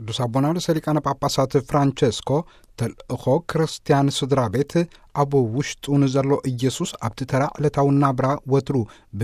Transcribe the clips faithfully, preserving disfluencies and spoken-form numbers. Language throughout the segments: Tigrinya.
ቅዱስ አቡነ ሊቃነ ጳጳሳት ፍራንቸስኮ ተልእኮ ክርስቲያን ስድራ ቤት አብ ውሽጡ ንዘሎ ኢየሱስ ኣብቲ ተራ ዕለታዊ ናብራ ወትሩ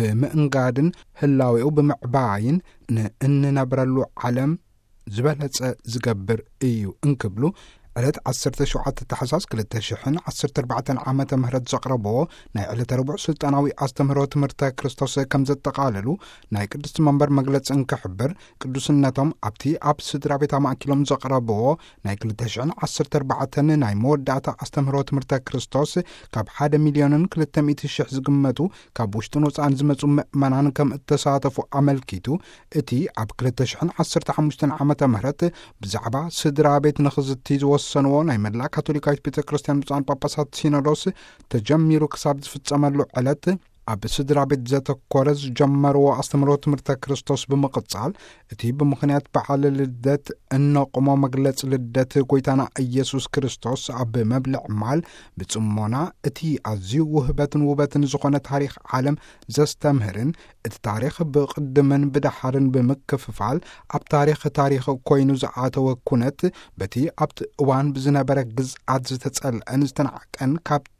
ብምእንጋድን ህላዌኡ ብምዕባይን ንእንነብረሉ ዓለም ዝበለጸ ዝገብር እዩ እንክብሉ ዕለት ዓሰርተ ሸውዓተ ታሕሳስ ክልተ ሽሕን ዓሰርተ ኣርባዕተ ዓመተ ምህረት ዘቕረብዎ ናይ ዕለተ ረቡዕ ስልጣናዊ ኣስተምህሮ ትምህርተ ክርስቶስ ከም ዘጠቓለሉ ናይ ቅድስቲ መንበር መግለፂ እንክሕብር ቅዱስነቶም ኣብቲ ኣብ ስድራ ቤት ኣማእኪሎም ዘቕረብዎ ናይ ክልተ ሽሕን ዓሰርተ ኣርባዕተን ናይ መወዳእታ ኣስተምህሮ ትምህርተ ክርስቶስ ካብ ሓደ ሚልዮንን ክልተ ሚእቲ ሽሕ ዝግመቱ ካብ ውሽጡን ወፃእን ዝመፁ ምእመናን ከም እተሳተፉ ኣመልኪቱ እቲ ኣብ ክልተ ሽሕን ዓሰርተ ሓሙሽተ ዓመተ ምህረት ብዛዕባ ስድራ ቤት ንኽዝቲ ዝወ ሰንዎ ናይ መላእ ካቶሊካዊት ቤተ ክርስቲያን ብፁዓን ጳጳሳት ሲኖዶስ ተጀሚሩ ክሳብ ዝፍጸመሉ ዕለት ኣብ ስድራ ቤት ዘተኮረ ዝጀመርዎ ኣስተምህሮ ትምህርተ ክርስቶስ ብምቕጻል እቲ ብምኽንያት በዓል ልደት እነቕሞ መግለፂ ልደት ጐይታና ኢየሱስ ክርስቶስ ኣብ መብልዕ ማል ብጽሞና እቲ ኣዝዩ ውህበትን ውበትን ዝኾነ ታሪኽ ዓለም ዘስተምህርን እቲ ታሪኽ ብቕድምን ብዳሓርን ብምክፍፋል ኣብ ታሪኽ ታሪኽ ኮይኑ ዝኣተወ ኩነት በቲ ኣብቲ እዋን ብዝነበረ ግዝኣት ዝተጸልአን ዝተናዕቀን ካብቲ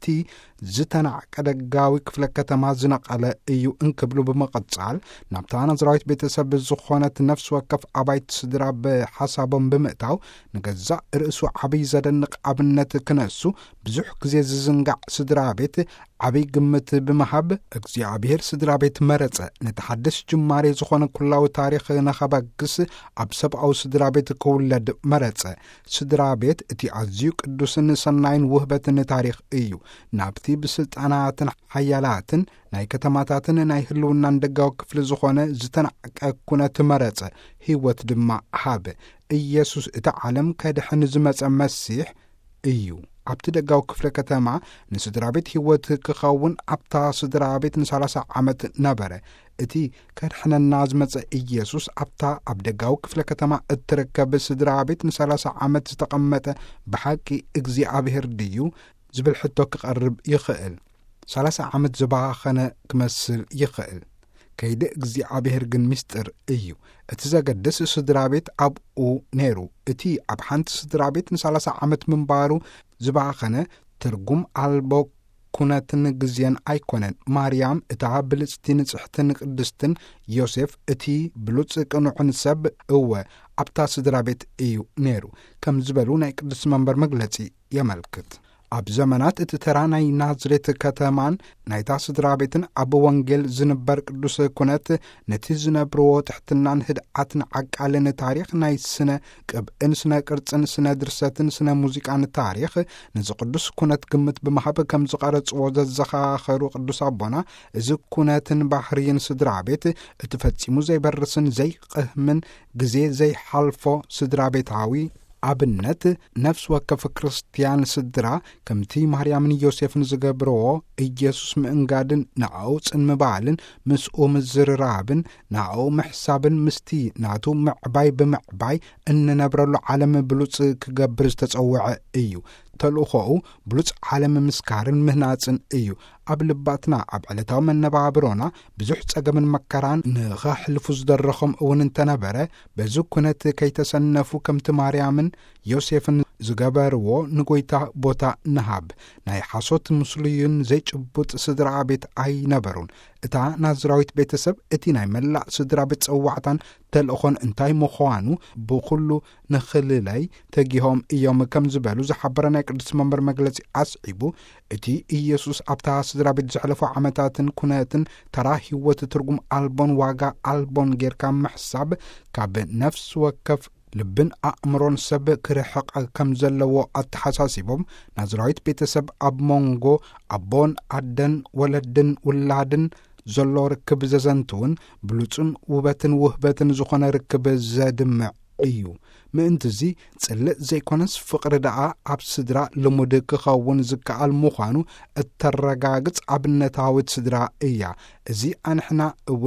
ዝተናዕቀ ደጋዊ ክፍለ ከተማ ዝነቐለ እዩ እንክብሉ ብምቕጻል ናብታ ናዝራዊት ቤተሰብ ዝኾነት ነፍሲ ወከፍ ኣባይት ስድራ ብሓሳቦም ብምእታው ንገዛእ ርእሱ ዓብይ ዘደንቕ ኣብነት ክነሱ ብዙሕ ግዜ ዝዝንጋዕ ስድራ ቤት ዓብይ ግምት ብምሃብ እግዚኣብሔር ስድራ ቤት መረፀ ንተሓድስ ጅማሬ ዝኾነ ኩላዊ ታሪኽ ነኸበግስ ኣብ ሰብኣዊ ስድራ ቤት ክውለድ መረፀ ስድራ ቤት እቲ ኣዝዩ ቅዱስን ሰናይን ውህበትን ታሪኽ እዩ ናብቲ ብስልጣናትን ሓያላትን ናይ ከተማታትን ናይ ህልውናን ደጋዊ ክፍሊ ዝኾነ ዝተናዕቀ ኩነት መረፀ ህይወት ድማ ሃበ ኢየሱስ እቲ ዓለም ከድሕን ዝመፀ መሲሕ እዩ ኣብቲ ደጋዊ ክፍለ ከተማ ንስድራ ቤት ህይወት ክኸውን ኣብታ ስድራ ቤት ንሰላሳ ዓመት ነበረ እቲ ከድሕነና ዝመፀ ኢየሱስ ኣብታ ኣብ ደጋዊ ክፍለ ከተማ እትርከብ ስድራ ቤት ንሰላሳ ዓመት ዝተቐመጠ ብሓቂ እግዚኣብሔር ድዩ ዝብል ሕቶ ክቐርብ ይኽእል ሰላሳ ዓመት ዝባኸነ ክመስል ይኽእል ከይዲ እግዚኣብሔር ግን ምስጢር እዩ እቲ ዘገድስ ስድራ ቤት ኣብኡ ነይሩ እቲ ኣብ ሓንቲ ስድራ ቤት ንሰላሳ ዓመት ምንባሩ ዝባኸነ ትርጉም ኣልቦ ኩነትን ግዜን ኣይኮነን ማርያም እታ ብልጽቲ ንጽሕትን ቅድስትን ዮሴፍ እቲ ብሉጽ ቅኑዕን ሰብ እወ ኣብታ ስድራ ቤት እዩ ነይሩ ከም ዝበሉ ናይ ቅዱስ መንበር መግለጺ የመልክት ኣብ ዘመናት እቲ ተራ ናይ ናዝሬት ከተማን ናይታ ስድራ ቤትን ኣብ ወንጌል ዝንበር ቅዱስ ኩነት ነቲ ዝነብርዎ ትሕትናን ህድዓትን ዓቃልን ታሪኽ ናይ ስነ ቅብእን ስነ ቅርጽን ስነ ድርሰትን ስነ ሙዚቃን ታሪኽ ነዚ ቅዱስ ኩነት ግምት ብምሃብ ከም ዝቐረጽዎ ዘዘኻኸሩ ቅዱስ ኣቦና እዚ ኩነትን ባህርይን ስድራ ቤት እቲ ፈጺሙ ዘይበርስን ዘይቅህምን ግዜ ዘይሓልፎ ስድራ ቤታዊ ኣብነት ነፍስ ወከፍ ክርስቲያን ስድራ ከምቲ ማርያምን ዮሴፍን ዝገብርዎ ኢየሱስ ምእንጋድን ንዕኡ ጽንምባልን ምስኡ ምዝርራብን ንዕኡ ምሕሳብን ምስቲ ናቱ ምዕባይ ብምዕባይ እንነብረሉ ዓለም ብሉጽ ክገብር ዝተጸውዐ እዩ ተልእኾኡ ብሉጽ ዓለም ምስካርን ምህናጽን እዩ ኣብ ልባትና ኣብ ዕለታዊ መነባብሮና ብዙሕ ጸገምን መከራን ንኸሕልፉ ዝደረኾም እውን እንተነበረ በዚ ኩነት ከይተሰነፉ ከምቲ ማርያምን ዮሴፍን ዝገበርዎ ንጐይታ ቦታ ንሃብ ናይ ሓሶት ምስልዩን ዘይጭቡጥ ስድራ ቤት ኣይነበሩን እታ ናዝራዊት ቤተሰብ እቲ ናይ መላእ ስድራ ቤት ጸዋዕታን ተልእኾን እንታይ ምዃኑ ብኹሉ ንኽልላይ ተጊሆም እዮም ከም ዝበሉ ዝሓበረ ናይ ቅዱስ መንበር መግለጺ ኣስዒቡ እቲ ኢየሱስ ኣብታ ስድራ ቤት ዘሕለፉ ዓመታትን ኩነትን ተራ ህይወት ትርጉም ኣልቦን ዋጋ ኣልቦን ጌርካ ምሕሳብ ካብ ነፍሲ ወከፍ ልብን ኣእምሮን ሰብ ክርሕቕ ከም ዘለዎ ኣተሓሳሲቦም ናዝራዊት ቤተሰብ ኣብ መንጎ ኣቦን ኣደን ወለድን ውላድን ዘሎ ርክብ ዘዘንትውን ብሉጽን ውበትን ውህበትን ዝኾነ ርክብ ዘድምዕ እዩ ምእንቲ እዚ ጽልእ ዘይኮነስ ፍቕሪ ደኣ ኣብ ስድራ ልሙድ ክኸውን ዝከኣል ምዃኑ እተረጋግጽ ኣብነታዊት ስድራ እያ እዚ ኣንሕና እውን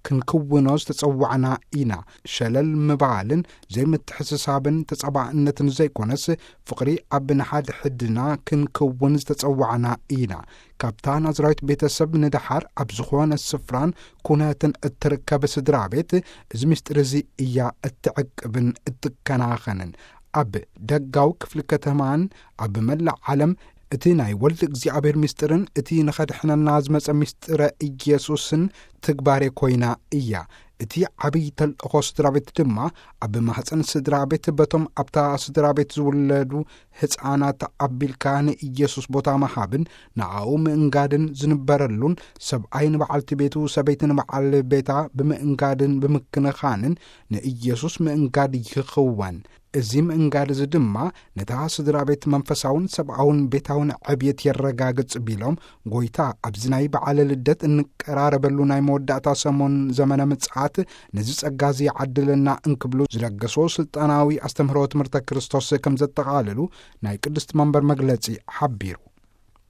ክንክውኖ ዝተጸዋዕና ኢና ሸለል ምባልን ዘይምትሕስሳብን ተጸባዕነትን ዘይኮነስ ፍቕሪ ኣብ ንሓድ ሕድና ክንክውን ዝተጸዋዕና ኢና ካብታ ናዝራዊት ቤተሰብ ንድሓር ኣብ ዝኾነ ስፍራን ኩነትን እትርከብ ስድራ ቤት እዚ ምስጢር እዚ እያ እትዕቅብን እትከናኸንን ኣብ ደጋው ክፍሊ ከተማን ኣብ መላእ ዓለም እቲ ናይ ወልድ እግዚአብሔር ምስጢርን እቲ ንኸድሕነና ዝመጸ ምስጢረ ኢየሱስን ትግባሬ ኮይና እያ እቲ ዓብይ ተልእኾ ስድራ ቤት ድማ ኣብ ማሕፀን ስድራ ቤት በቶም ኣብታ ስድራ ቤት ዝውለዱ ህፃናት ኣቢልካ ንኢየሱስ ቦታ መሃብን ንዓኡ ምእንጋድን ዝንበረሉን ሰብኣይ ንበዓልቲ ቤቱ ሰበይቲ ንበዓል ቤታ ብምእንጋድን ብምክንኻንን ንኢየሱስ ምእንጋድ ይኽወን እዚ ምእንጋድ እዚ ድማ ነታ ስድራ ቤት መንፈሳውን ሰብኣውን ቤታውን ዕብየት የረጋግጽ ቢሎም ጎይታ ኣብዚ ናይ በዓለ ልደት እንቀራረበሉ ናይ መወዳእታ ሰሞን ዘመነ ምጽአት ነዚ ጸጋ እዚ ይዓድለና እንክብሉ ዝለገሶ ስልጣናዊ ኣስተምህሮ ትምህርተ ክርስቶስ ከም ዘጠቓልሉ ናይ ቅድስት መንበር መግለጺ ሓቢሩ